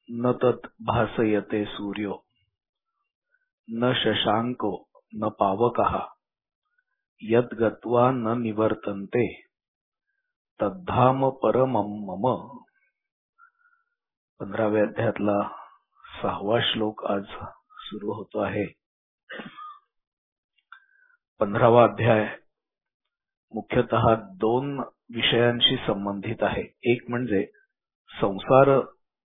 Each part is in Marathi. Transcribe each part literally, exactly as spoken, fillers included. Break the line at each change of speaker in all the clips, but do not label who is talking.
न तत् भासयते सूर्यो न शशांको न पावकः यद् गत्वा न निवर्तन्ते तद्धाम परमं मम. पंधराव्या अध्यायातला सहावा श्लोक आज सुरू होतो आहे. पंधरावा अध्याय मुख्यतः दोन विषयांशी संबंधित आहे. एक म्हणजे संसार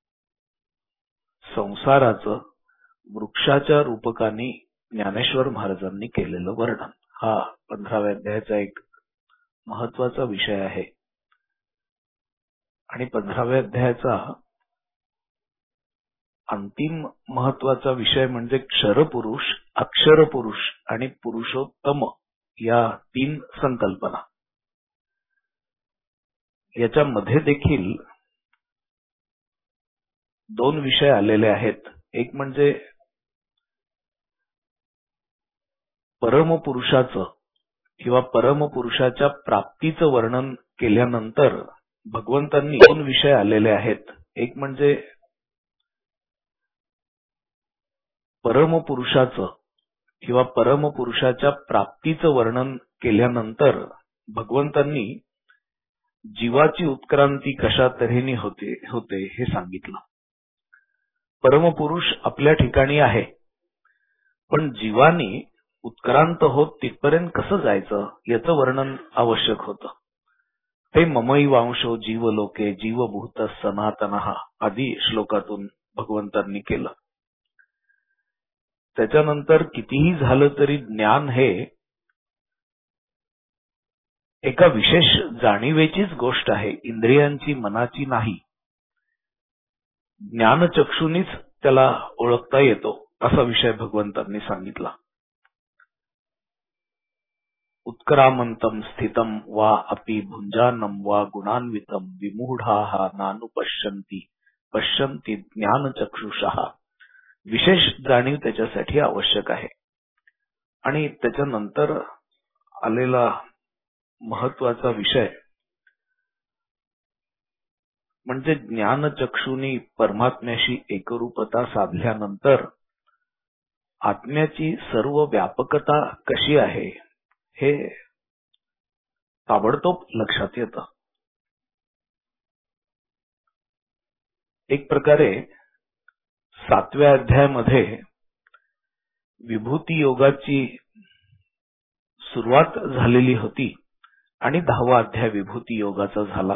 संसाराचं वृक्षाच्या रूपकानी ज्ञानेश्वर महाराजांनी केलेलं वर्णन हा पंधराव्या अध्यायाचा एक महत्वाचा विषय आहे. आणि पंधराव्या अध्यायाचा अंतिम महत्वाचा विषय म्हणजे क्षरपुरुष, अक्षरपुरुष आणि पुरुषोत्तम या तीन संकल्पना. याच्यामध्ये देखील दोन विषय आलेले आहेत. एक म्हणजे परमपुरुषाचं किंवा परमपुरुषाच्या प्राप्तीचं वर्णन केल्यानंतर भगवंतांनी दोन विषय आलेले आहेत. एक म्हणजे परमपुरुषाचं किंवा परमपुरुषाच्या प्राप्तीचं वर्णन केल्यानंतर भगवंतांनी जीवाची उत्क्रांती कशा तऱ्हेने होते होते हे सांगितलं. परमपुरुष आपल्या ठिकाणी आहे, पण जीवानी उत्क्रांत होत तिथपर्यंत कसं जायचं याचं वर्णन आवश्यक होतं. ते ममई वांशो जीवलोके जीवभूत सनातनः आदी श्लोकातून भगवंतांनी केलं. त्याच्यानंतर कितीही झालं तरी ज्ञान हे एका विशेष जाणीवेचीच गोष्ट आहे, इंद्रियांची मनाची नाही. ज्ञानचक्षुनीच त्याला ओळखता येतो असा विषय भगवंतांनी सांगितला. उत्क्रामंतम स्थितम वा अपि भुंजानम वा गुणान्वितम विमूढाः नानुपश्यन्ति पश्यन्ति ज्ञानचक्षुषः. विशेष जाणीव त्याच्यासाठी आवश्यक आहे. आणि त्याच्यानंतर आलेला महत्वाचा विषय म्हणजे ज्ञानचक्षुनी परमात्म्याशी एकरूपता साधल्यानंतर आत्म्याची सर्व व्यापकता कशी आहे हे ताबडतोब लक्षात येतं. एक प्रकारे सातव्या अध्यायामध्ये विभूती योगाची सुरुवात झालेली होती आणि दहावा अध्याय विभूती योगाचा झाला.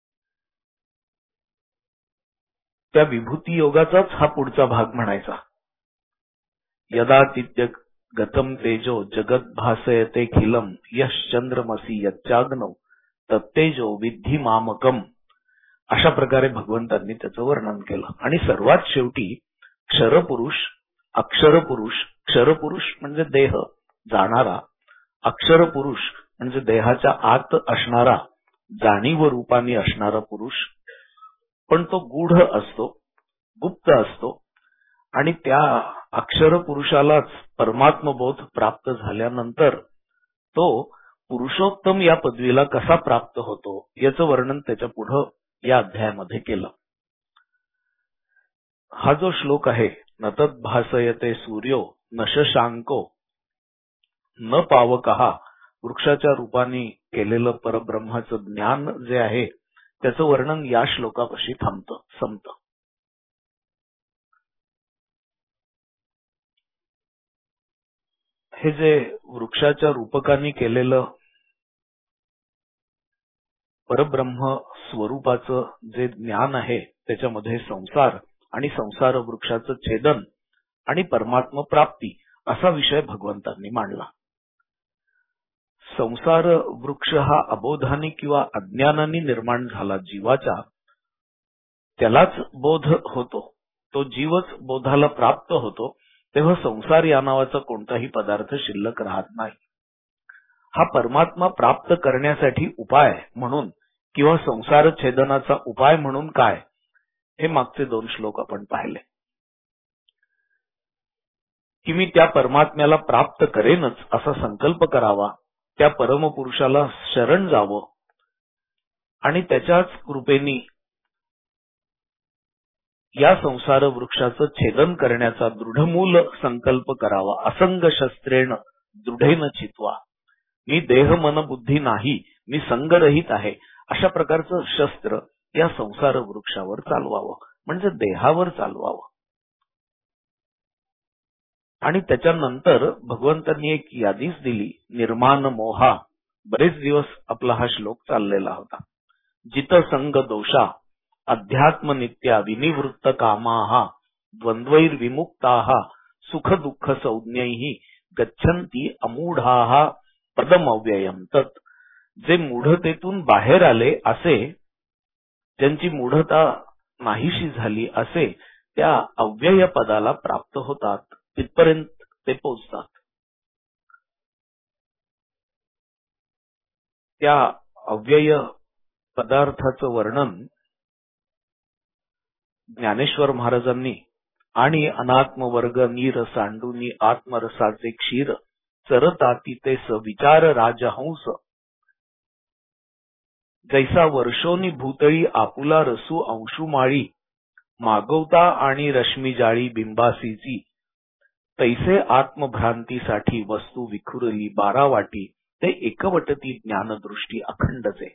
त्या विभूती योगाचाच हा पुढचा भाग म्हणायचा. यदातित्य गतम तेजो जगत भासयते खिलम यश्चंद्रमसी यच्चाग्नौ तत्तेजो विद्धी मामकम. अशा प्रकारे भगवंतांनी त्याचं वर्णन केलं. आणि सर्वात शेवटी क्षरपुरुष, अक्षरपुरुष, क्षरपुरुष म्हणजे देह जाणारा, अक्षरपुरुष म्हणजे देहाच्या आत असणारा, जाणीव रूपाने असणारा पुरुष, पण तो गूढ असतो, गुप्त असतो. आणि त्या अक्षर पुरुषालाच परमात्मबोध प्राप्त झाल्यानंतर तो पुरुषोत्तम या पदवीला कसा प्राप्त होतो याचं वर्णन त्याच्या पुढे या अध्यायामध्ये केलं. हा जो श्लोक आहे न तद् भासयते सूर्यो न शशांको न पावकः, वृक्षाच्या रूपाने केलेलं परब्रह्माचं ज्ञान जे आहे त्याचं वर्णन या श्लोकापाशी थांबतं संपतं. हे जे वृक्षाच्या रूपकाने केलेलं परब्रह्म स्वरूपाचं जे ज्ञान आहे त्याच्यामध्ये संसार आणि संसार वृक्षाचं छेदन आणि परमात्म प्राप्ती असा विषय भगवंतांनी मांडला. संसार वृक्ष हा अबोधाने किंवा अज्ञानाने निर्माण झाला जीवाच्या, त्यालाच बोध होतो, तो जीवच बोधाला प्राप्त होतो, तेव्हा संसार या नावाचा कोणताही पदार्थ शिल्लक राहत नाही. हा परमात्मा प्राप्त करण्यासाठी उपाय म्हणून किंवा संसार छेदनाचा उपाय म्हणून काय हे मागचे दोन श्लोक आपण पाहिले की मी त्या परमात्म्याला प्राप्त करेनच असा संकल्प करावा, त्या परमपुरुषाला शरण जावं आणि त्याच्याच कृपेने या संसार वृक्षाचं छेदन करण्याचा दृढमूल संकल्प करावा. असंग शस्त्रेण दृढेन चित्वा. मी देह मन बुद्धी नाही, मी संगरहित आहे, अशा प्रकारचं शस्त्र या संसार वृक्षावर चालवावं, म्हणजे देहावर चालवावं. आणि त्याच्यानंतर भगवंतांनी एक यादीच दिली, निर्माण मोहा. बरेच दिवस आपला हा श्लोक चाललेला होता. जित संग दोषा अध्यात्म नित्या विनिवृत्त कामाहा द्वंद्वैर विमुक्ताहा सुख दुःख संज्ञैहि गच्छन्ति अमूढाहा पदमव्ययम तत्. जे मूढतेतून बाहेर आले असे, ज्यांची मूढता नाहीशी झाली असे, त्या अव्यय पदाला प्राप्त होतात, तिथपर्यंत ते पोहोचतात. त्या अव्यय पदार्थाचं वर्णन ज्ञानेश्वर महाराजांनी आणि अनात्म वर्ग नीर सांडूनी आत्मरसाचे क्षीर चरताती ते सविचार राजहंस जैसा वर्षोनी भूतळी आपुला रसू अंशुमाळी मागवता आणि रश्मी जाळी बिंबासीची तैसे आत्मभ्रांतीसाठी वस्तू विखुरली बारा वाटी ते एकवटती ज्ञानदृष्टी अखंडचे.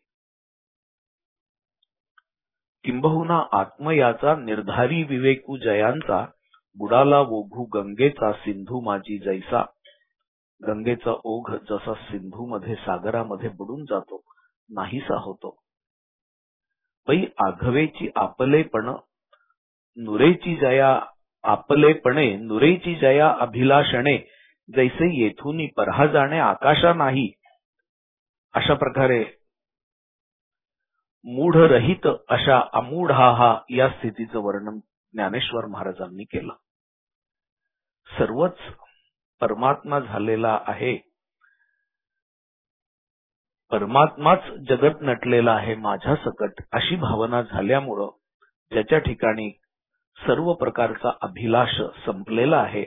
किंबहुना आत्मयाचा निर्धारी विवेकू जयांचा बुडाला ओघू गंगेचा सिंधू माझी जैसा. गंगेचा ओघ जसा सिंधू मध्ये सागरामध्ये बुडून जातो, नाहीसा होतो. पै आघवेची आपलेपण नुरेची जया आपलेपणे नुरेची जया अभिलाषणे जैसे येथून परहा जाणे आकाशा नाही. अशा प्रकारे मूढ रहित अशा अमूढाहा या स्थितीचं वर्णन ज्ञानेश्वर महाराजांनी केलं. सर्वच परमात्मा झालेला आहे, परमात्माच जगत नटलेला आहे माझ्या सकट, अशी भावना झाल्यामुळं ज्याच्या ठिकाणी सर्व प्रकारचा अभिलाष संपलेला आहे,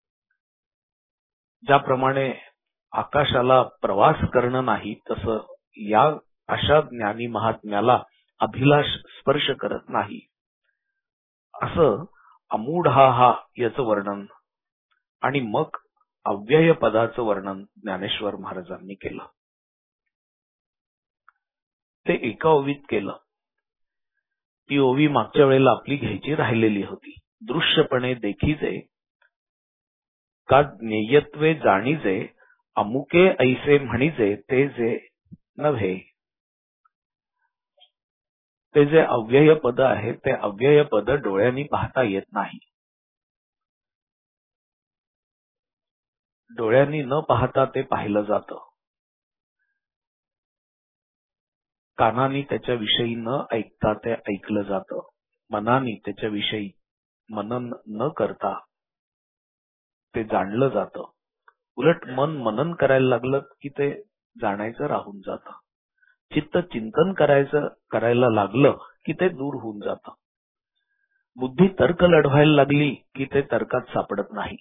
ज्याप्रमाणे आकाशाला प्रवास करणं नाही, तसं या अशा ज्ञानी महात्म्याला अभिलाष स्पर्श करत नाही, असं अमूढाहा याचं वर्णन आणि मग अव्यय पदाचं वर्णन ज्ञानेश्वर महाराजांनी केलं. ते एका ओवीत केलं. ती ओवी मागच्या वेळेला आपली घ्यायची राहिलेली होती. दृश्यपणे देखीजे का ज्ञेयत्वे जाणीजे अमुके ऐसे म्हणीजे ते जे नव्हे. ते जे अव्यय पद आहे ते अव्यय पद डोळ्यांनी पाहता येत नाही. डोळ्यांनी न पाहता ते पाहिलं जातं, कानांनी त्याच्याविषयी न ऐकता ते ऐकलं जातं, मनाने त्याच्याविषयी मनन न करता ते जाणलं जातं. उलट मन मनन करायला लागलं की ते जाणायचं राहून जातं. चित्त चिंतन करायचं करायला लागलं की ते दूर होऊन जातं. बुद्धी तर्क लढवायला लागली की ते तर्कात सापडत नाही.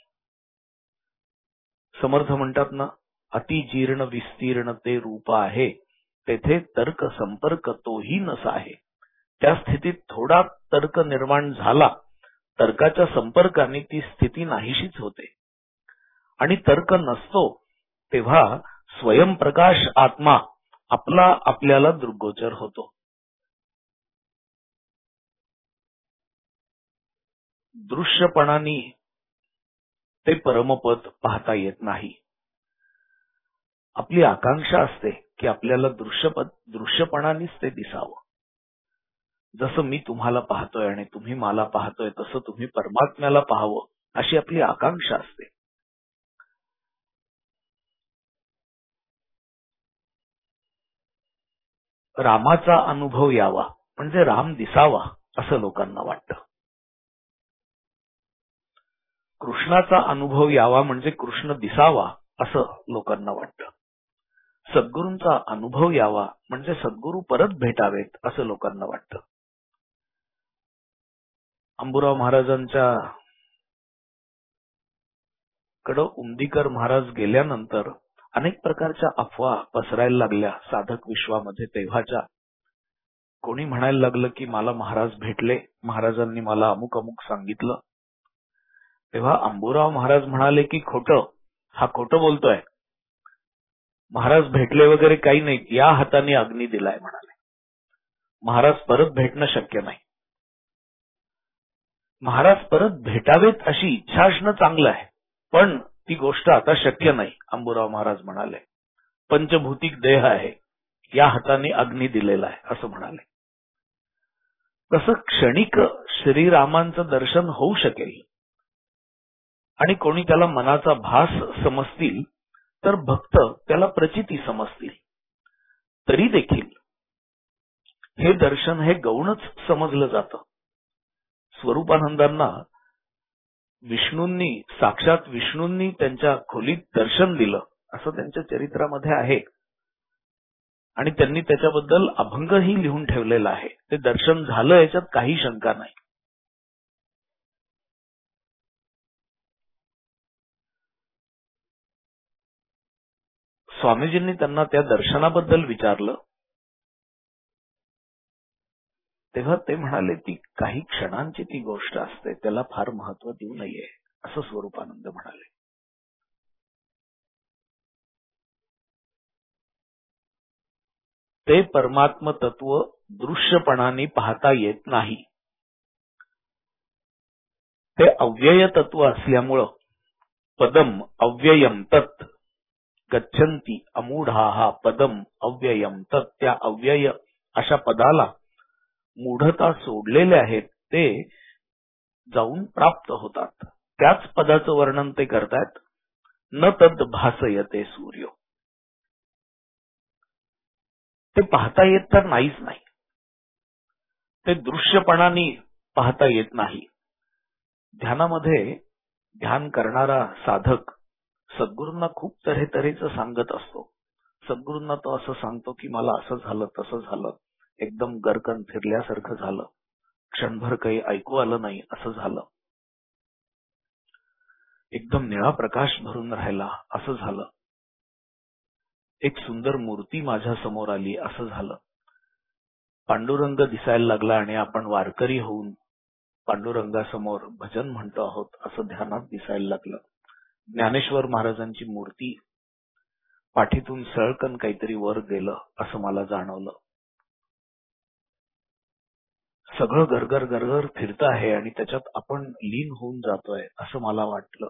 समर्थ म्हणतात ना, अति जीर्ण विस्तीर्ण ते रूप आहे, तेथे तर्क संपर्क तोही नसा आहे. त्या स्थितीत थोडा तर्क निर्माण झाला, तर्काच्या संपर्काने ती स्थिती नाहीशीच होते. आणि तर्क नसतो तेव्हा स्वयंप्रकाश आत्मा आपला आपल्याला दृग्गोचर होतो. दृश्यपणाने ते परमपद पाहता येत नाही. आपली आकांक्षा असते की आपल्याला दृश्यपद दृश्यपणानेच ते दिसावं. जसं मी तुम्हाला पाहतोय आणि तुम्ही मला पाहतोय तसं तुम्ही परमात्म्याला पाहावं, अशी आपली आकांक्षा असते. रामाचा अनुभव यावा म्हणजे राम दिसावा असं लोकांना वाटतं. कृष्णाचा अनुभव यावा म्हणजे कृष्ण दिसावा असं लोकांना वाटतं. सद्गुरूंचा अनुभव यावा म्हणजे सद्गुरू परत भेटावेत असं लोकांना वाटतं. अंबुराव महाराजांच्या कडं उमदीकर महाराज गेल्यानंतर अनेक प्रकारच्या अफवा पसरायला लागल्या साधक विश्वामध्ये तेव्हाच्या. कोणी म्हणायला लागलं की मला महाराज भेटले, महाराजांनी मला अमुक अमुक सांगितलं. तेव्हा अंबुराव महाराज म्हणाले की खोटं, हा खोटं बोलतोय, महाराज भेटले वगैरे काही नाही, या हाताने अग्नी दिलाय म्हणाले. महाराज परत भेटणं शक्य नाही. महाराज परत भेटावेत अशी इच्छा असणं चांगलं आहे, पण ती गोष्ट आता शक्य नाही. अंबुराव महाराज म्हणाले पंचभौतिक देह आहे, या हाताने अग्नी दिलेला आहे असं म्हणाले. तसं क्षणिक श्रीरामांचं दर्शन होऊ शकेल आणि कोणी त्याला मनाचा भास समजतील तर भक्त त्याला प्रचिती समजतील. तरी देखील हे दर्शन हे गौणच समजलं जातं. स्वरूपानंदांना विष्णूंनी, साक्षात विष्णूंनी त्यांच्या खोलीत दर्शन दिलं असं त्यांच्या चरित्रामध्ये आहे आणि त्यांनी त्याच्याबद्दल अभंगही लिहून ठेवलेला आहे. ते दर्शन झालं याच्यात काही शंका नाही. स्वामीजींनी त्यांना त्या दर्शनाबद्दल विचारलं तेव्हा ते म्हणाले ती काही क्षणांची ती गोष्ट असते, त्याला फार महत्व देऊ नये असं स्वरूपानंद म्हणाले. ते परमात्म तत्व दृश्यपणाने पाहता येत नाही. ते अव्यय तत्व असल्यामुळं पदम अव्ययम तत् गच्छन्ति अमूढाः पदम अव्ययम तत्, त्या अव्यय अशा पदाला मूढता सोडलेले आहेत ते जाऊन प्राप्त होतात. त्याच पदाचं वर्णन ते करतात. न तद भासयते सूर्य, ते पाहता येत तर नाहीच नाही, ते दृश्यपणाने पाहता येत नाही. ध्यानामध्ये ध्यान करणारा साधक सद्गुरूंना खूप तऱ्हेतऱ्हेचं सांगत असतो. सद्गुरूंना तो असं सांगतो की मला असं झालं तसं झालं, एकदम गरकन फिरल्यासारखं झालं, क्षणभर काही ऐकू आलं नाही असं झालं, एकदम निळा प्रकाश भरून राहिला असं झालं, एक सुंदर मूर्ती माझ्या समोर आली असं झालं, पांडुरंग दिसायला लागला आणि आपण वारकरी होऊन पांडुरंगासमोर भजन म्हणतो आहोत असं ध्यानात दिसायला लागलं. ज्ञानेश्वर महाराजांची मूर्ती पाठीतून सळकन काहीतरी वर गेलं असं मला जाणवलं. सगळं गरगर गरगर फिरत आहे आणि त्याच्यात आपण लीन होऊन जातोय असं मला वाटलं.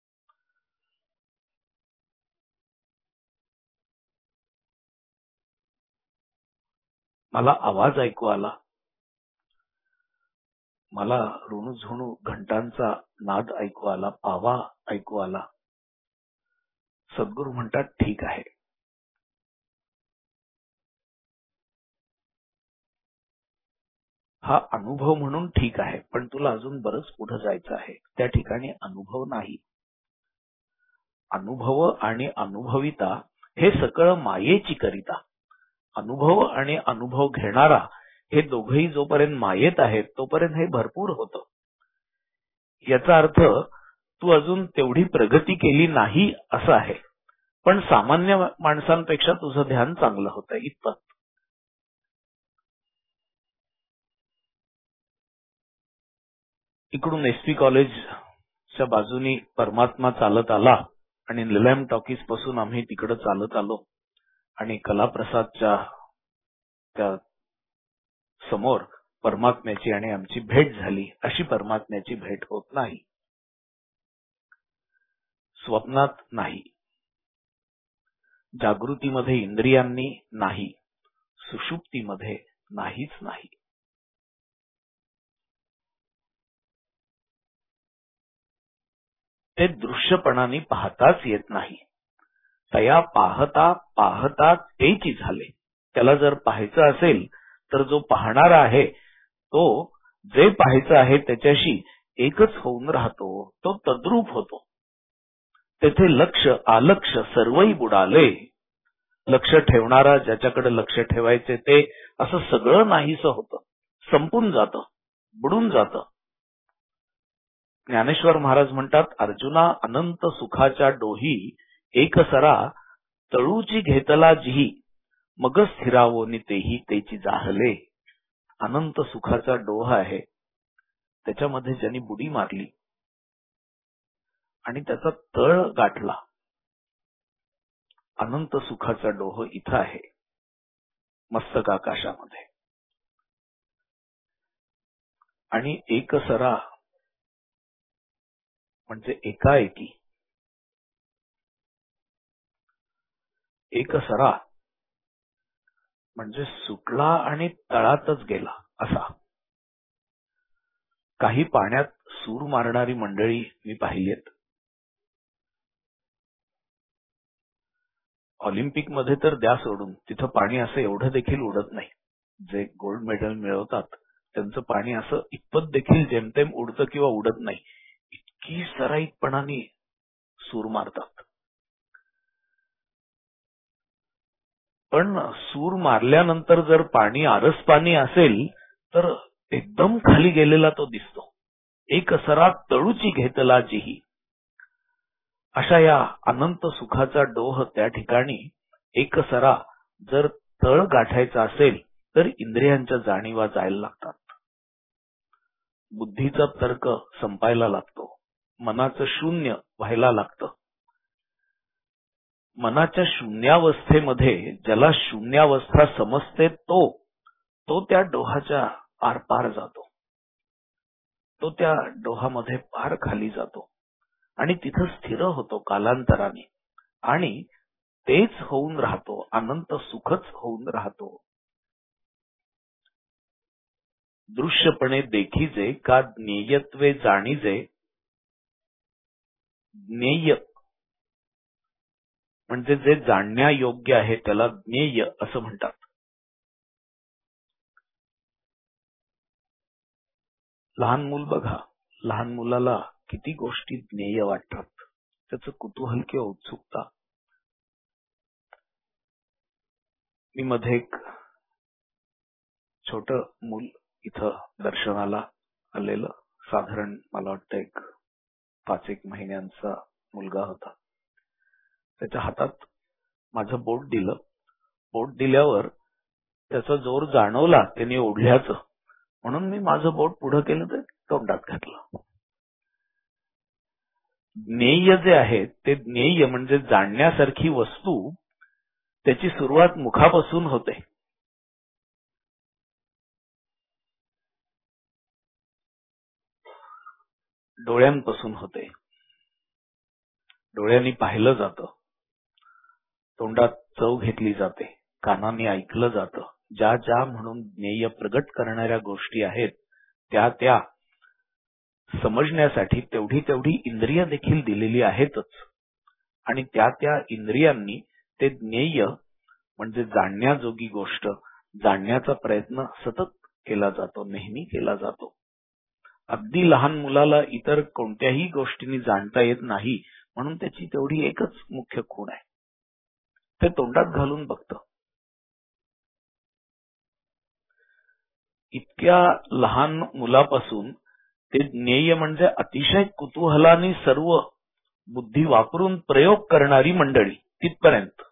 मला आवाज ऐकू आला, मला ऋणू झुणू घंटांचा नाद ऐकू आला, पावा ऐकू आला. सद्गुरू म्हणतात ठीक आहे, हा अनुभव म्हणून ठीक आहे, पण तुला अजून बरंच पुढे जायचं आहे. त्या ठिकाणी अनुभव नाही. अनुभव आणि अनुभविता हे सगळं मायेची करिता. अनुभव आणि अनुभव घेणारा हे दोघेही जोपर्यंत मायेत आहेत तोपर्यंत हे भरपूर होतं. याचा अर्थ तू अजून तेवढी प्रगती केली नाही असं आहे, पण सामान्य माणसांपेक्षा तुझं ध्यान चांगलं होतं इतपत. इकडून एसपी कॉलेजच्या बाजूनी परमात्मा चालत आला आणि निलम टॉकीज पासून आम्ही तिकडे चालत आलो आणि कलाप्रसादच्या त्या समोर परमात्म्याची आणि आमची भेट झाली. अशी परमात्म्याची भेट होत नाही, स्वप्नात नाही, जागृतीमध्ये इंद्रियांनी नाही, सुषुप्तीमध्ये नाहीच नाही. ते दृश्यपणाने पाहताच येत नाही. तया पाहता पाहता तेची झाले. त्याला जर पाहायचं असेल तर जो पाहणारा आहे तो जे पाहायचं आहे त्याच्याशी एकच होऊन राहतो, तो तद्रूप होतो. तेथे लक्ष आलक्ष सर्वही बुडाले. लक्ष ठेवणारा, ज्याच्याकडे लक्ष ठेवायचे ते असं सगळं नाहीसं होतं, संपून जातं, बुडून जातं. ज्ञानेश्वर महाराज म्हणतात, अर्जुना अनंत सुखाच्या डोही एक सरा तळूची घेतला जिही मग स्थिरावो तेही तेची जाहले. अनंत सुखाचा डोह आहे त्याच्यामध्ये ज्यांनी बुडी मारली आणि त्याचा तळ गाठला. अनंत सुखाचा डोह इथं आहे मस्तक आकाशामध्ये. आणि एकसरा म्हणजे एकाएकी, एकसरा म्हणजे सुटला आणि तळातच गेला असा. काही पाण्यात सूर मारणारी मंडळी मी पाहिलीत. ऑलिम्पिक मध्ये तर द्या सोडून, तिथं पाणी असं एवढं देखील उडत नाही. जे गोल्ड मेडल मिळवतात त्यांचं पाणी असं इतपत देखील जेमतेम उडतं किंवा उडत नाही. इतकी सराईतपणाने सूर मारतात. पण सूर मारल्यानंतर जर पाणी आरस पाणी असेल तर एकदम खाली गेलेला तो दिसतो. एक सरा तळूची घेतला जीही. अशा या अनंत सुखाचा डोह त्या ठिकाणी एकसरा जर तळ गाठायचा असेल तर इंद्रियांच्या जाणीवा जायला लागतात. बुद्धीचा तर्क संपायला लागतो. मनाचं शून्य व्हायला लागतं. मनाच्या शून्यावस्थेमध्ये ज्याला शून्यावस्था समजते तो तो त्या डोहाच्या आरपार जातो. तो त्या डोहामध्ये पार खाली जातो आणि तिथं स्थिर होतो कालांतराने. आणि तेच होऊन राहतो, अनंत सुखच होऊन राहतो. दृश्यपणे देखीजे का ज्ञेयत्वे जाणीजे. ज्ञेय म्हणजे जे जाणण्यायोग्य आहे त्याला ज्ञेय असं म्हणतात. लहान मूल बघा, लहान मुलाला किती गोष्टी ज्ञेय वाटतात. त्याचं कुतूहल किंवा उत्सुकता. मी मध्ये एक छोट मूल इथं दर्शनाला आलेलं, साधारण मला वाटतं एक पाच एक महिन्यांचा मुलगा होता. त्याच्या हातात माझं बोट दिलं. बोट दिल्यावर त्याचा जोर जाणवला त्याने ओढल्याचं, म्हणून मी माझं बोट पुढे केलं तर तोंडात घातलं. ज्ञेय जे आहे ते ज्ञेय म्हणजे जाणण्यासारखी वस्तू, त्याची सुरुवात मुखापासून होते. डोळ्यांपासून होते. डोळ्यांनी पाहिलं जातं, तोंडात चव घेतली जाते, कानाने ऐकलं जातं. ज्या ज्या म्हणून ज्ञेय प्रगट करणाऱ्या गोष्टी आहेत त्या त्या समजण्यासाठी तेवढी तेवढी इंद्रिय देखील दिलेली आहेतच. आणि त्या त्या इंद्रियांनी ते ज्ञेय म्हणजे जाणण्याजोगी गोष्ट जाणण्याचा प्रयत्न सतत केला जातो, नेहमी केला जातो. अगदी लहान मुलाला इतर कोणत्याही गोष्टींनी जाणता येत नाही म्हणून त्याची तेवढी एकच मुख्य खूण आहे, ते तोंडात घालून बघतं. इतक्या लहान मुलापासून ते ज्ञेय म्हणजे अतिशय कुतूहलाने सर्व बुद्धी वापरून प्रयोग करणारी मंडळी तिथपर्यंत,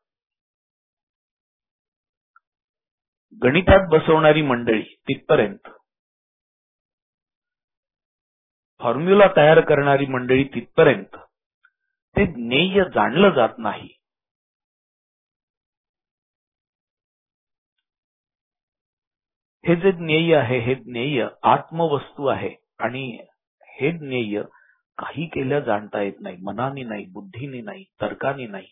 गणितात बसवणारी मंडळी तिथपर्यंत, फॉर्म्युला तयार करणारी मंडळी तिथपर्यंत ते ज्ञेय जाणलं जात नाही. हे जे ज्ञेय आहे हे ज्ञेय आत्मवस्तू आहे आणि हे ज्ञेय काही केल्या जाणता येत नाही. मनाने नाही, बुद्धीने नाही, तर्काने नाही.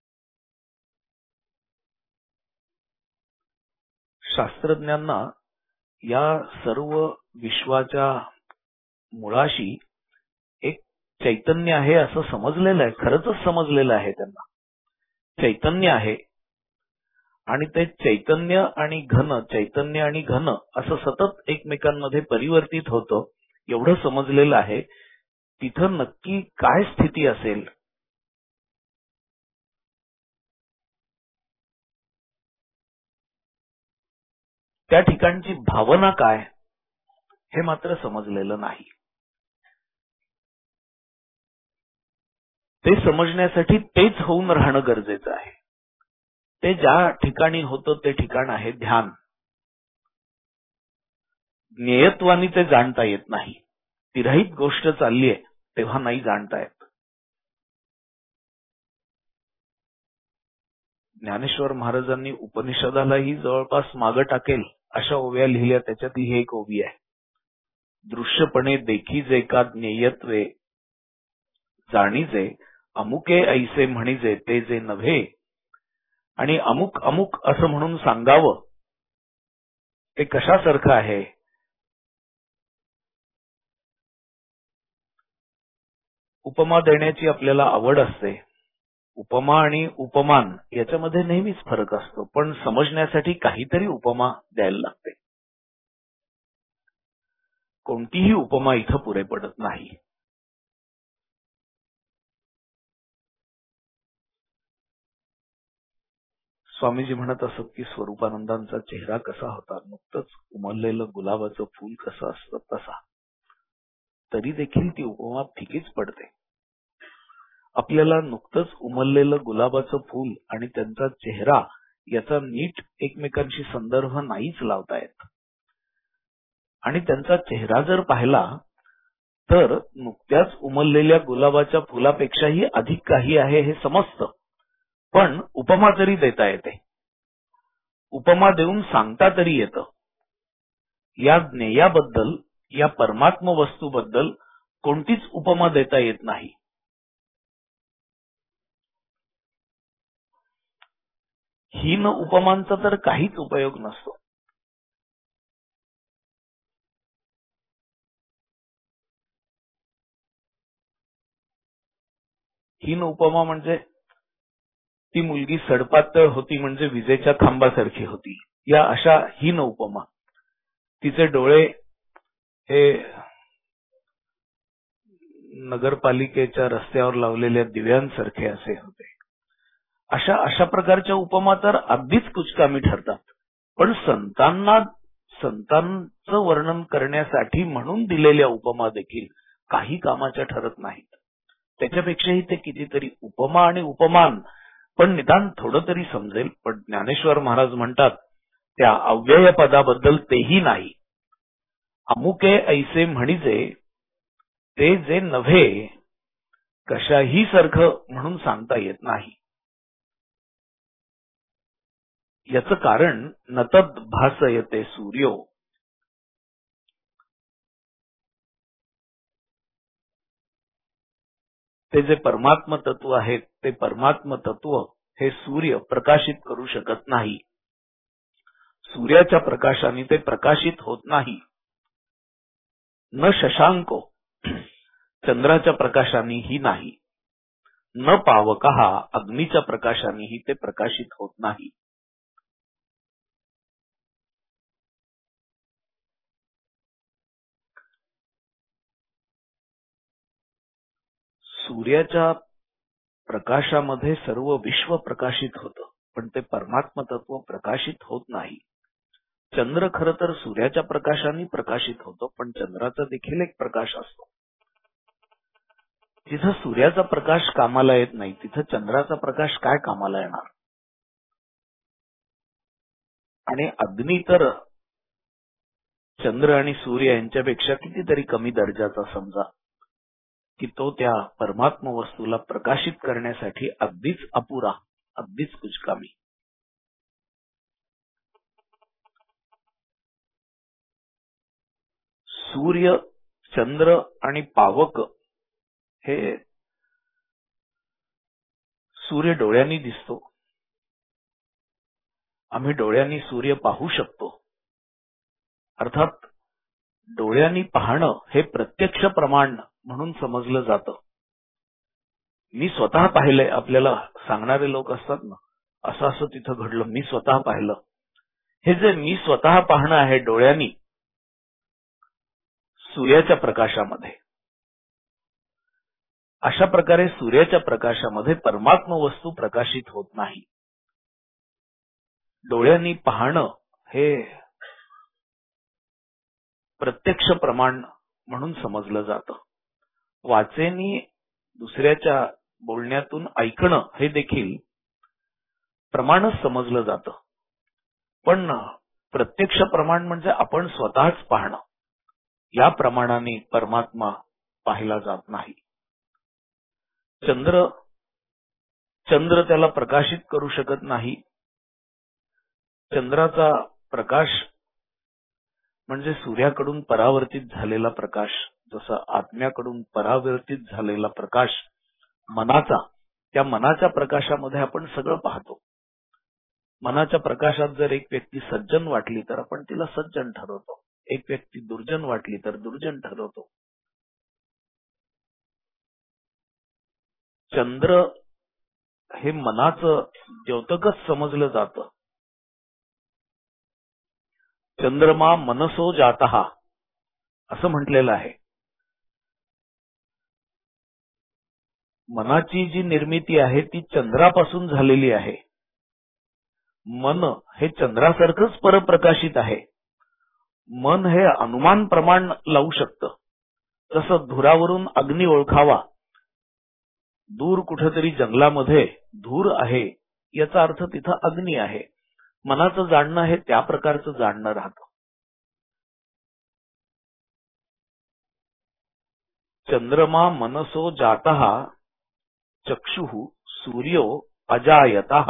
शास्त्रज्ञांना या सर्व विश्वाच्या मुळाशी एक चैतन्य आहे असं समजलेलं आहे. खरंच समजलेलं आहे त्यांना. चैतन्य आहे आणि ते चैतन्य आणि घन, चैतन्य आणि घन असं सतत एकमेकांमध्ये परिवर्तित होतं एवढं समजलेलं आहे. तिथं नक्की काय स्थिती असेल त्या ठिकाणची भावना काय हे मात्र समजलेलं नाही. ते समजण्यासाठी तेच होऊन राहणं गरजेचं आहे. ते ज्या ठिकाणी होतं ते ठिकाण आहे ध्यान. ज्ञेयत्वानी ते जाणता येत नाही. तिरहित गोष्ट चालली आहे तेव्हा नाही जाणता येत. ज्ञानेश्वर महाराजांनी उपनिषदालाही जवळपास मागे टाकेल अशा ओव्या लिहिल्या. त्याच्यातली ही एक ओवी आहे. दृश्यपणे देखीजे का ज्ञेयत्वे जाणीजे अमुके ऐसे म्हणीजे ते जे नव्हे. आणि अमुक अमुक असं म्हणून सांगावं ते कशासारखं आहे. उपमा देण्याची आपल्याला आवड असते. उपमा आणि उपमान याच्यामध्ये नेहमीच फरक असतो, पण समजण्यासाठी काहीतरी उपमा द्यायला लागते. कोणतीही उपमा इथं पुरे पडत नाही. स्वामीजी म्हणत असत की स्वरूपानंदांचा चेहरा कसा होता, नुकतंच उमललेलं गुलाबाचं फूल कसं असतं तसा. तरी देखील ती उपमा फिकीच पडते. आपल्याला नुकतंच उमललेलं गुलाबाचं फूल आणि त्यांचा चेहरा याचा नीट एकमेकांशी संदर्भ नाहीच लावता येत. आणि त्यांचा चेहरा जर पाहिला तर नुकत्याच उमललेल्या गुलाबाच्या फुलापेक्षाही अधिक काही आहे हे समजतं. पण उपमा तरी देता येते. उपमा देऊन सांगता तरी येतं. या ज्ञेयाबद्दल, या परमात्म वस्तूबद्दल कोणतीच उपमा देता येत नाही. हीन उपमांचा तर काहीच उपयोग नसतो. हीन उपमा म्हणजे ती मुलगी सडपातळ होती म्हणजे विजेच्या खांबासारखी होती, या अशा हीन उपमा. तिचे डोळे हे नगरपालिकेच्या रस्त्यावर लावलेल्या दिव्यांसारखे असे होते. अशा अशा प्रकारच्या उपमा तर अगदीच कुचकामी ठरतात. पण संतांना संतांचं वर्णन करण्यासाठी म्हणून दिलेल्या उपमा देखील काही कामाच्या ठरत नाहीत. त्याच्यापेक्षाही ते कितीतरी उपमा आणि उपमान पण निदान थोडं तरी समजेल. पण ज्ञानेश्वर महाराज म्हणतात त्या अव्यय पदाबद्दल तेही नाही. अमुके ऐसे म्हणीजे ते जे नव्हे कशाही सारखं म्हणून सांगता येत नाही. याचं कारण नतद भासयते सूर्यो. ते जे परमात्म तत्व आहे ते परमात्म तत्व हे सूर्य प्रकाशित करू शकत नाही. सूर्याच्या प्रकाशाने ते प्रकाशित होत नाही. न शशांको चंद्राच्या प्रकाशानेही नाही. न पावकः अग्नीच्या प्रकाशानेही ते प्रकाशित होत नाही. सूर्याच्या प्रकाशामध्ये सर्व विश्व प्रकाशित होतं, पण ते परमात्म तत्व प्रकाशित होत नाही. चंद्र खरं तर सूर्याच्या प्रकाशाने प्रकाशित होतो, पण चंद्राचा देखील एक प्रकाश असतो. जिथं सूर्याचा प्रकाश कामाला येत नाही तिथं चंद्राचा प्रकाश काय कामाला येणार. आणि अग्नी तर चंद्र आणि सूर्य यांच्यापेक्षा कितीतरी कमी दर्जाचा समजा की तो त्या परमात्म वस्तूला प्रकाशित करण्यासाठी अगदीच अपुरा, अगदीच कुचकामी. सूर्य, चंद्र आणि पावक हे सूर्य डोळ्यांनी दिसतो. आम्ही डोळ्यांनी सूर्य पाहू शकतो. अर्थात डोळ्यांनी पाहणं हे प्रत्यक्ष प्रमाण म्हणून समजलं जातं. मी स्वतः पाहिलंय आपल्याला सांगणारे लोक असतात ना, असं असं तिथं घडलं, मी स्वतः पाहिलं. हे जे मी स्वतः पाहणं आहे डोळ्यांनी सूर्याच्या प्रकाशामध्ये, अशा प्रकारे सूर्याच्या प्रकाशामध्ये परमात्म वस्तू प्रकाशित होत नाही. डोळ्यांनी पाहणं हे प्रत्यक्ष प्रमाण म्हणून समजलं जातं. वाचेनी दुसऱ्याच्या बोलण्यातून ऐकणं हे देखील प्रमाणच समजलं जातं. पण प्रत्यक्ष प्रमाण म्हणजे आपण स्वतःच पाहणं. या प्रमाणाने परमात्मा पाहिला जात नाही. चंद्र चंद्र त्याला प्रकाशित करू शकत नाही. चंद्राचा प्रकाश म्हणजे सूर्याकडून परावर्तित झालेला प्रकाश, जसा आत्म्याकडून परावर्तित झालेला प्रकाश मनाचा, त्या मनाच्या प्रकाशामध्ये आपण सगळं पाहतो. मनाच्या प्रकाशात जर एक व्यक्ती सज्जन वाटली तर आपण तिला सज्जन ठरवतो, एक व्यक्ती दुर्जन वाटली तर दुर्जन ठरवतो. चंद्र हे मनाचं द्योतकच समजलं जातं. चंद्रमा मनसो जातः असं म्हटलेलं आहे. मनाची जी निर्मिती आहे ती चंद्रापासून झालेली आहे. मन हे चंद्रासारखंच परप्रकाशित आहे. मन हे अनुमान प्रमाण लावू शकतं. जसं धुरावरून अग्नी ओळखावा, दूर कुठेतरी जंगलामध्ये धूर आहे याचा अर्थ तिथं अग्नी आहे. मनाचं जाणणं हे त्या प्रकारचं जाणणं राहतं. चंद्रमा मनसो जातः चक्षुः सूर्यो अजायतः.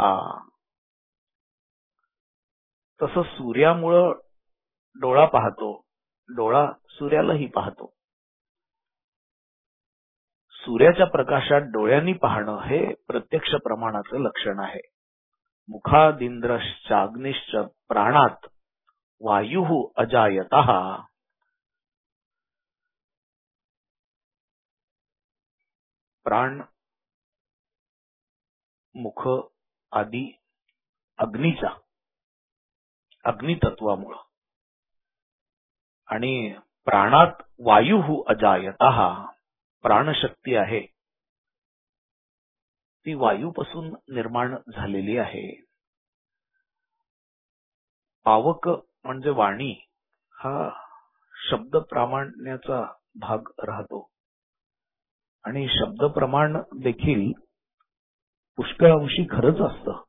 तसं सूर्यामुळं डोळा पाहतो, डोळा सूर्यालाही पाहतो. सूर्याच्या प्रकाशात डोळ्यांनी पाहणं हे प्रत्यक्ष प्रमाणाचं लक्षण आहे. मुखादिंद्रश्चाग्निश्च प्राणात वायुः अजायतः. प्राण, मुख आदी अग्नीचा, अग्नितत्वामुळं, आणि प्राणात वायुः अजायतः. प्राणशक्ती आहे ती वायूपासून निर्माण झालेली आहे. पावक म्हणजे वाणी हा शब्द प्रामाण्याचा भाग राहतो, आणि शब्द प्रमाण देखील पुष्कळ अंशी खरंच असतं.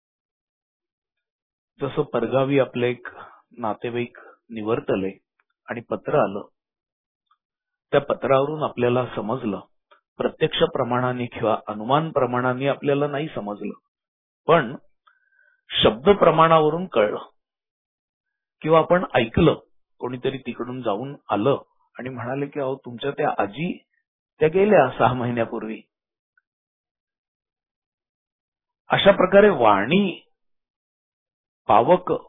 जसं परगावी आपले एक नातेवाईक निवर्तले आणि पत्र आलं, त्या पत्रावरून आपल्याला समजलं, प्रत्यक्ष प्रमाणाने किंवा अनुमान प्रमाणाने आपल्याला नाही समजलं, पण शब्द प्रमाणावरून कळलं. किंवा आपण ऐकलं, कोणीतरी तिकडून जाऊन आलं आणि म्हणाले की अहो तुमच्या त्या आजी त्या गेल्या सहा महिन्यापूर्वी. अशा प्रकारे वाणी, पावक,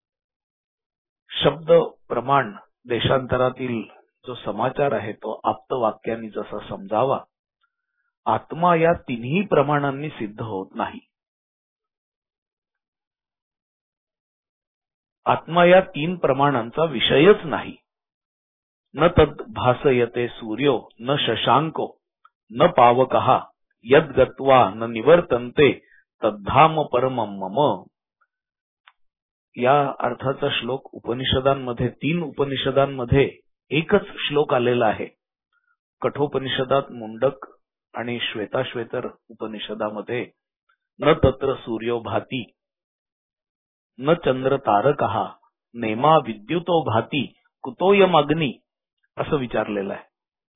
शब्द प्रमाण, देशांतरातील जो समाचार आहे तो आप्तवाक्यांनी जसा समजावा, आत्मा या तिन्ही प्रमाणांनी सिद्ध होत नाही. आत्मा या तीन प्रमाणांचा विषयच नाही. न तद भासयते सूर्यो न शशांको न पावकः यद गत्वा न निवर्तन्ते तद्धाम परमं मम. या अर्थाचा श्लोक उपनिषदांमध्ये, तीन उपनिषदांमध्ये एकच श्लोक आलेला आहे. कठोपनिषदात मुंडक आणि श्वेताश्वेतर उपनिषदामध्ये न तत्र सूर्यो भाती न चंद्र तारकः नेमा विद्युतो भाती कुतोयम अग्नी असं विचारलेलं आहे.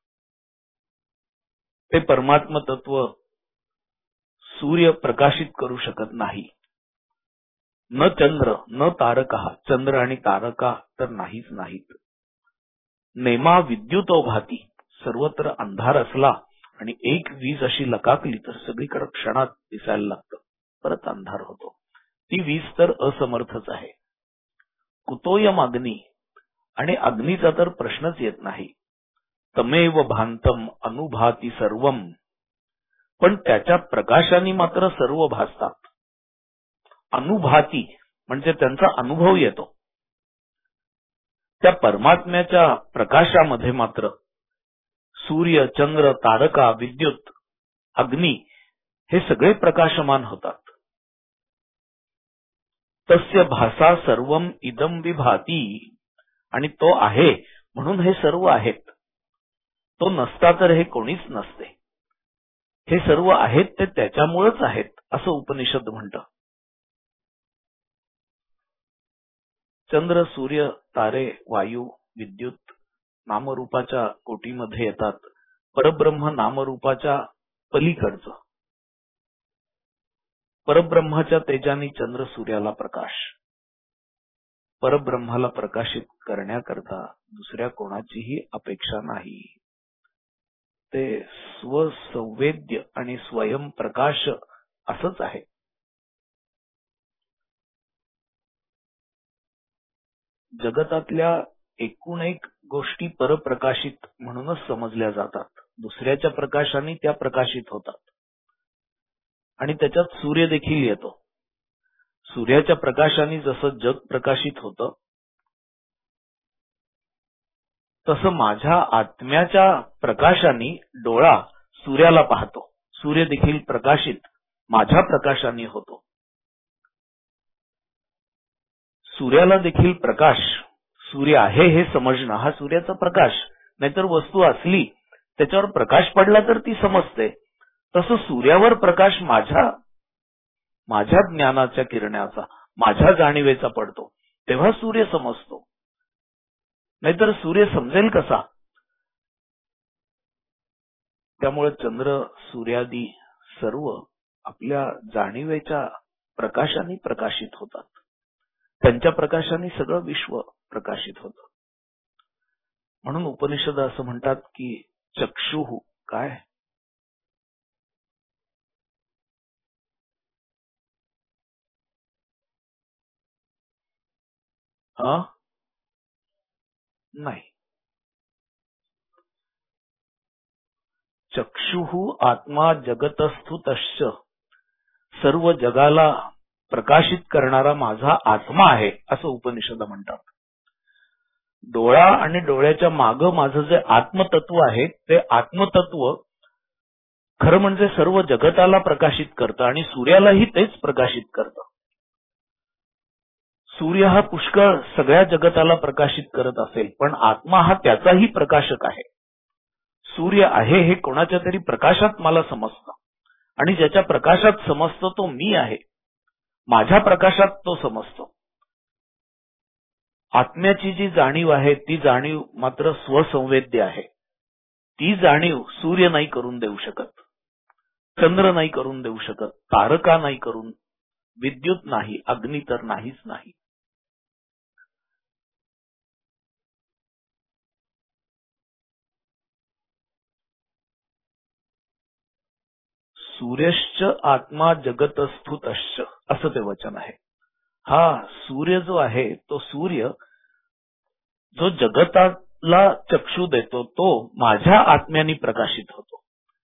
ते परमात्म तत्व सूर्य प्रकाशित करू शकत नाही. न चंद्र न तारकः, चंद्र आणि तारका तर नाहीच नाहीत. नेमा विद्युतो भाती, सर्वत्र अंधार असला आणि एक वीज अशी लकाकली तर सगळीकडे क्षणात दिसायला लागतं, परत अंधार होतो. ती वीज तर असमर्थच आहे. कुतोयम अग्नी, आणि अग्नीचा तर प्रश्नच येत नाही. तमेव भांतम अनुभाती सर्वम, पण त्याच्या प्रकाशाने मात्र सर्व भासतात. अनुभाती म्हणजे त्यांचा अनुभव येतो. त्या परमात्म्याच्या प्रकाशामध्ये मात्र सूर्य, चंद्र, तारका, विद्युत, अग्नी हे सगळे प्रकाशमान होतात. तस्य भासा सर्वम इदम विभाती, आणि तो आहे म्हणून हे सर्व आहेत. तो नसता तर हे कोणीच नसते. हे सर्व आहेत ते त्याच्यामुळेच आहेत असं उपनिषद म्हणतं. चंद्र, सूर्य, तारे, वायू, विद्युत, नामरूपाच्या कोटीमध्ये येतात. परब्रह्म नामरूपाच्या पलीकडचं. परब्रह्माच्या तेजाने चंद्र सूर्याला प्रकाश. परब्रह्माला प्रकाशित करण्याकरता दुसऱ्या कोणाचीही अपेक्षा नाही. ते स्वसंवेद्य आणि स्वयंप्रकाश असंच आहे. जगतातल्या एकूण एक गोष्टी परप्रकाशित म्हणूनच समजल्या जातात. दुसऱ्याच्या प्रकाशाने त्या प्रकाशित होतात आणि त्याच्यात सूर्य देखील येतो. सूर्याच्या प्रकाशाने जसं जग प्रकाशित होतं तसं माझ्या आत्म्याच्या प्रकाशाने डोळा सूर्याला पाहतो. सूर्य देखील प्रकाशित माझ्या प्रकाशाने होतो. सूर्याला देखील प्रकाश सूर्य आहे हे समजणं हा सूर्याचा प्रकाश. नाहीतर वस्तू असली त्याच्यावर प्रकाश पडला तर ती समजते. तसं सूर्यावर प्रकाश माझ्या माझ्या ज्ञानाच्या किरणाचा माझ्या जाणीवेचा पडतो तेव्हा सूर्य समजतो. नाहीतर सूर्य समजेल कसा? त्यामुळे चंद्र सूर्यादी सर्व आपल्या जाणीवेच्या प्रकाशाने प्रकाशित होतात. त्यांच्या प्रकाशाने सगळं विश्व प्रकाशित होतं. म्हणून उपनिषद असं म्हणतात की चक्षुः काय हा नाही. चक्षुः आत्मा जगतस्थुतश्च. सर्व जगाला प्रकाशित करणारा माझा आत्मा आहे असं उपनिषद म्हणतात. डोळा आणि डोळ्याच्या माग माझं जे आत्मतत्व आहे ते आत्मतत्व खरं म्हणजे सर्व जगताला प्रकाशित करतं आणि सूर्यालाही तेच प्रकाशित करतं. सूर्य हा पुष्कळ सगळ्या जगताला प्रकाशित करत असेल पण आत्मा हा त्याचाही प्रकाशक आहे. सूर्य आहे हे कोणाच्या तरी प्रकाशात मला समजतं आणि ज्याच्या प्रकाशात समजतो तो मी आहे. माझ्या प्रकाशात तो समजतो. आत्म्याची जी जाणीव आहे ती जाणीव मात्र स्वसंवेद्य आहे. ती जाणीव सूर्य नाही करून देऊ शकत, चंद्र नाही करून देऊ शकत, तारका नाही करून, विद्युत नाही, अग्नी तर नाहीच नाही. सूर्यश्च आत्मा जगतस्थुतश्च असं ते वचन आहे. हा सूर्य जो आहे तो सूर्य जो जगताला चक्षु देतो तो माझ्या आत्म्याने प्रकाशित होतो.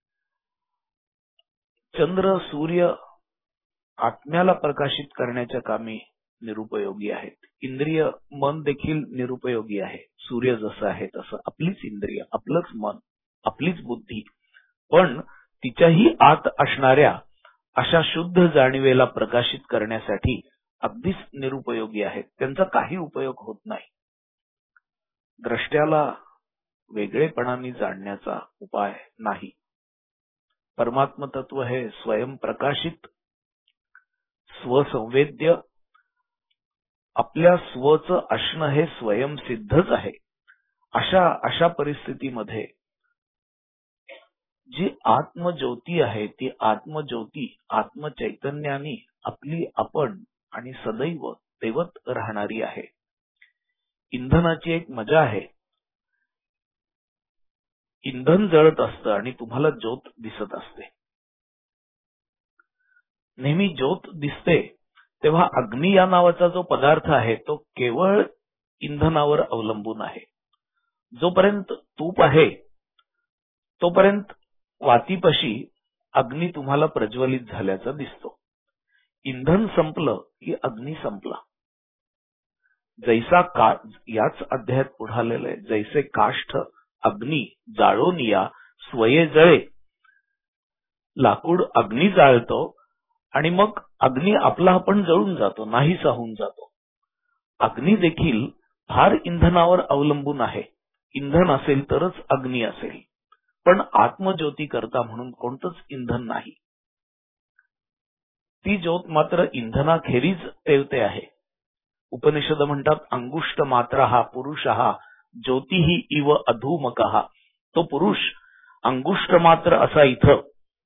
चंद्र सूर्य आत्म्याला प्रकाशित करण्याच्या कामी निरुपयोगी आहेत. इंद्रिय मन देखील निरुपयोगी आहे. सूर्य जसं आहे तसं आपलीच इंद्रिय, आपलंच मन, आपलीच बुद्धी पण तिच्याही आत असणाऱ्या अशा शुद्ध जाणीवेला प्रकाशित करण्यासाठी अगदीच निरुपयोगी आहेत. त्यांचा काही उपयोग होत नाही. द्रष्ट्याला वेगळेपणाने जाणण्याचा उपाय नाही. परमात्म तत्व हे स्वयंप्रकाशित, स्वसंवेद्य, आपल्या स्वच असणं हे स्वयंसिद्धच आहे. अशा अशा परिस्थितीमध्ये जी आत्मज्योती आहे ती आत्मज्योती आत्मचैतन्याने आपली आपण आणि सदैव तेवत राहणारी आहे. इंधनाची एक मजा आहे. इंधन जळत असतं आणि तुम्हाला ज्योत दिसत असते. नेहमी ज्योत दिसते तेव्हा अग्नी या नावाचा जो पदार्थ आहे तो केवळ इंधनावर अवलंबून आहे. जोपर्यंत तूप आहे तोपर्यंत वातीपाशी अग्नी तुम्हाला प्रज्वलित झाल्याचा दिसतो. इंधन संपलं की अग्नी संपला. जैसा का याच अध्यायात पुढालेलं आहे. जैसे काष्ठ अग्नी जाळून या स्वये जळे. लाकूड अग्नी जाळतो आणि मग अग्नी आपला आपण जळून जातो, नाहीसा होऊन जातो. अग्नी देखील फार इंधनावर अवलंबून आहे. इंधन असेल तरच अग्नी असेल पण आत्मज्योती करता म्हणून कोणतंच इंधन नाही. ती ज्योत मात्र इंधनाखेरीज तेवते आहे. उपनिषद म्हणतात अंगुष्ट मात्र हा पुरुष हा ज्योतिही इव अधूमकहा. तो पुरुष अंगुष्ठ मात्र असा इथं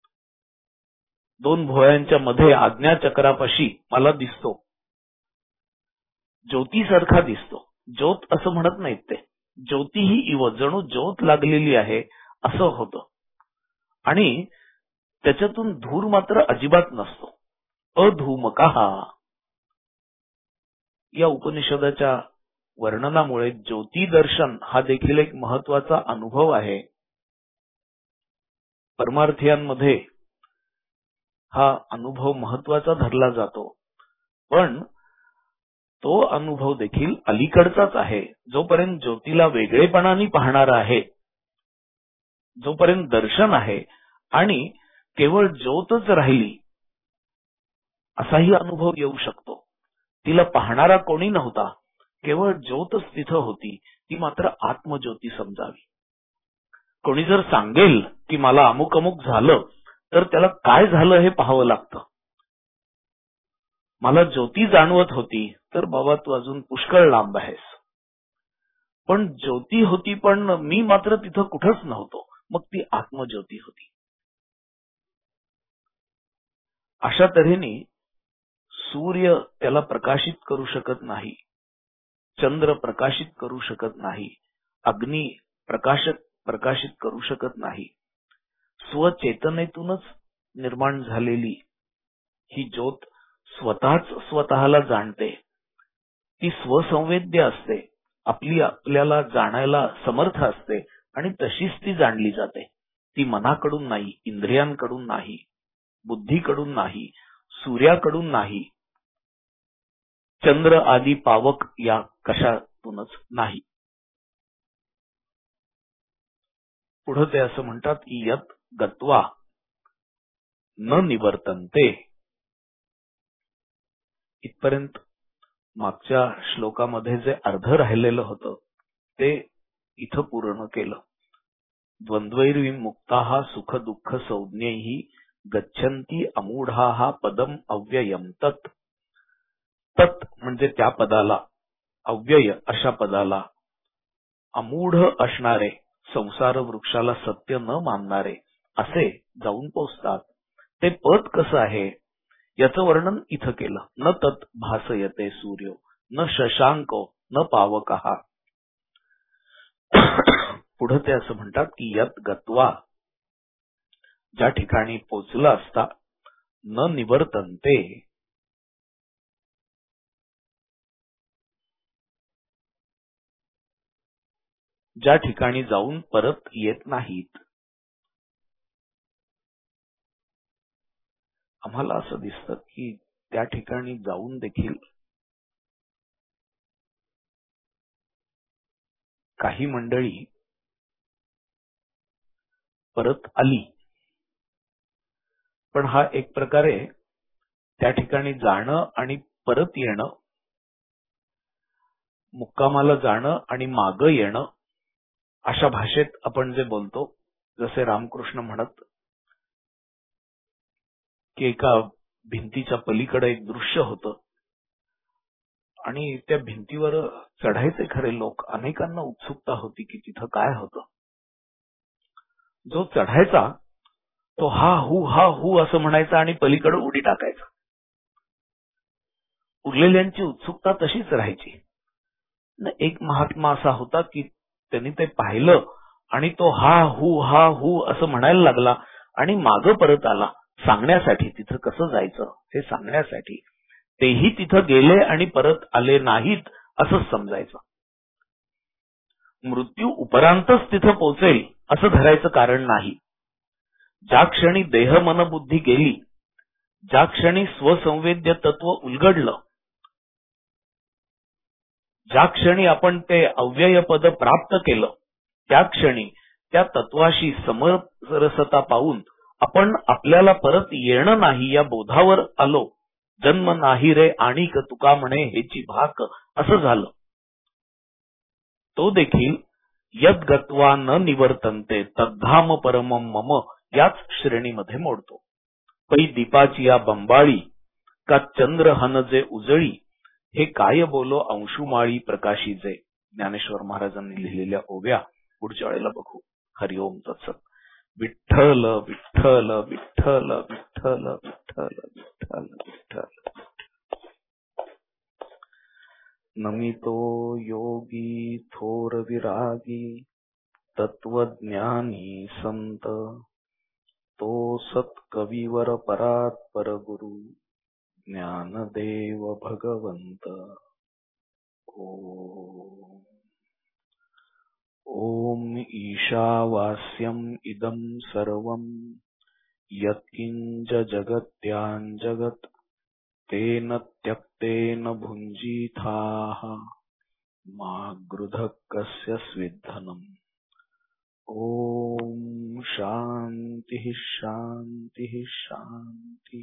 दोन भोयांच्या मध्ये आज्ञाचक्रापाशी मला दिसतो. ज्योतीसारखा दिसतो. ज्योत असं म्हणत नाहीत ते. ज्योतिही इव, जणू ज्योत लागलेली आहे असं होतं. आणि त्याच्यातून धूर मात्र अजिबात नसतो. अधूमकहा या उपनिषदाच्या वर्णनामुळे ज्योती दर्शन हा देखील एक महत्वाचा अनुभव आहे. परमार्थीयांमध्ये हा अनुभव महत्वाचा धरला जातो. पण तो अनुभव देखील अलीकडचाच आहे. जोपर्यंत ज्योतीला वेगळेपणाने पाहणारा आहे, जोपर्यंत दर्शन आहे आणि केवळ ज्योतच राहिली असाही अनुभव येऊ शकतो. तिला पाहणारा कोणी नव्हता, केवळ ज्योतच तिथं होती, ती मात्र आत्मज्योती समजावी. कोणी जर सांगेल की मला अमुक अमुक झालं, तर त्याला काय झालं हे पाहावं लागतं. मला ज्योती जाणवत होती, तर बाबा तू अजून पुष्कळ लांब आहेस. पण ज्योती होती, पण मी मात्र तिथं कुठंच नव्हतो, मग ती आत्मज्योती होती. अशा तऱ्हेने सूर्य त्याला प्रकाशित करू शकत नाही, चंद्र प्रकाशित करू शकत नाही, अग्नी प्रकाशक प्रकाशित करू शकत नाही. स्वचेतनेतूनच निर्माण झालेली ही ज्योत स्वतःच स्वतःला जाणते. ती स्वसंवेद्य असते, आपली आपल्याला जाणायला समर्थ असते आणि तशीच ती जाणली जाते. ती मनाकडून नाही, इंद्रियांकडून नाही, बुद्धीकडून नाही, सूर्याकडून नाही, चंद्र आदी पावक या कशातूनच नाही. पुढे ते असं म्हणतात की यत गत्वा न निवर्तन्ते. इथपर्यंत मागच्या श्लोकामध्ये जे अर्ध राहिलेलं होतं ते इथं पूर्ण केलं. द्वंद्वैर्विमुक्ताः सुख दुःख संज्ञैः गच्छन्ति अमूढाः पदम अव्ययम तत्. तत् म्हणजे त्या पदाला, अव्यय अशा पदाला, अमूढ असणारे, संसार वृक्षाला सत्य न मानणारे असे जाऊन पोचतात. ते पद कसं आहे याचं वर्णन इथं केलं. न तत् भासयते सूर्यो न शशांको न पावकः. पुढे ते असं म्हणतात की यत गत्वा, ज्या ठिकाणी पोचला असता, न निवर्तन्ते, ज्या ठिकाणी जाऊन परत येत नाहीत. आम्हाला असं दिसतं की त्या ठिकाणी जाऊन देखील काही मंडळी परत आली, पण हा एक प्रकारे त्या ठिकाणी जाणं आणि परत येणं, मुक्कामाला जाणं आणि मागं येणं, अशा भाषेत आपण जे बोलतो, जसे रामकृष्ण म्हणत की एका भिंतीच्या पलीकडे एक दृश्य होतं आणि त्या भिंतीवर चढायचे खरे लोक, अनेकांना उत्सुकता होती की तिथं काय होतं. जो चढायचा तो हा हू हा हू असं म्हणायचा आणि पलीकडे उडी टाकायचा. उरलेल्यांची उत्सुकता तशीच राहायची. एक महात्मा असा होता की त्यांनी ते पाहिलं आणि तो हा हू हा हू असं म्हणायला लागला आणि मागं परत आला, सांगण्यासाठी, तिथं कसं जायचं हे सांगण्यासाठी. तेही तिथं गेले आणि परत आले नाहीत असंच समजायचं. मृत्यू उपरांतच तिथं पोहोचेल असं धरायचं कारण नाही. ज्या क्षणी देह मन बुद्धी गेली, ज्या क्षणी स्वसंवेद्य तत्व उलगडलं, ज्या क्षणी आपण ते अव्यय पद प्राप्त केलं, त्या क्षणी त्या तत्वाशी समरसता पाहून आपण आपल्याला परत येणं नाही या बोधावर आलो. जन्म नाही रे आणिक तुका म्हणे हेची भाक असं झालं. तो देखील यद गत्वा न निवर्तन्ते तद्धाम परमम मम याच श्रेणीमध्ये मोडतो. पै दीपाची या बंबाळी का चंद्र हन जे उजळी, हे काय बोलो अंशुमाळी प्रकाशीचे. ज्ञानेश्वर महाराजांनी लिहिलेल्या ओव्या पुढच्या वेळेला बघू. हरिओम तत्सत. विठ्ठल विठ्ठल विठ्ठल विठ्ठल विठ्ठल विठ्ठल विठ्ठल. नमितो योगी थोर विरागी तत्वज्ञानी संत तो सत्कविवर परात्पर गुरु ज्ञानदेव भगवंत. ओम ओम ईशावास्यम इदं सर्वं यत्किंच जगत्यां जगत् तेन त्यक्तेन भुञ्जीथाः मा गृधः कस्य स्विद्धनम्. ओम शांति शांति शांति.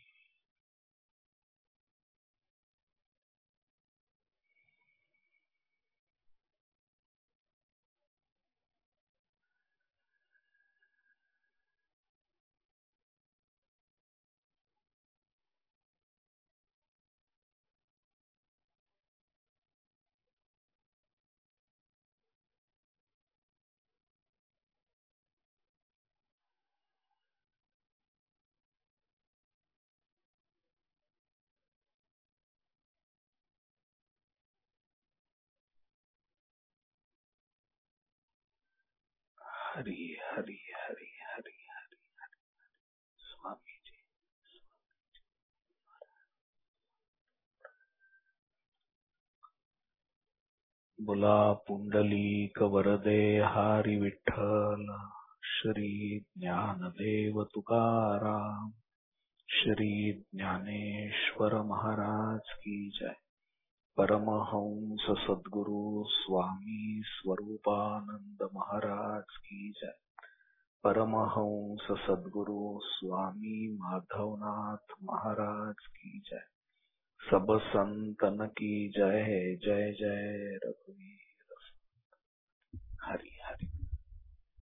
हरि हरि हरि हरि हरि हरि. स्वामी जी. बोला पुंडलीक वरदे हरि विठ्ठल. श्री ज्ञानदेव तुकाराम. श्री ज्ञानेश्वर महाराज की जय. परमहंस सद्गुरु स्वामी स्वरूपानंद महाराज की जय. परमहंस सद्गुरु स्वामी माधवनाथ महाराज की जय. सब संतन की जय. जय जय